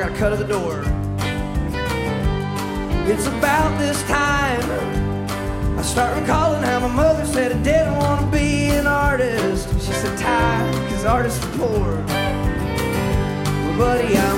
gotta cut to the door. It's about this time I start recalling how my mother said I didn't want to be an artist. She said, Ty, 'cause artists are poor. Well, buddy,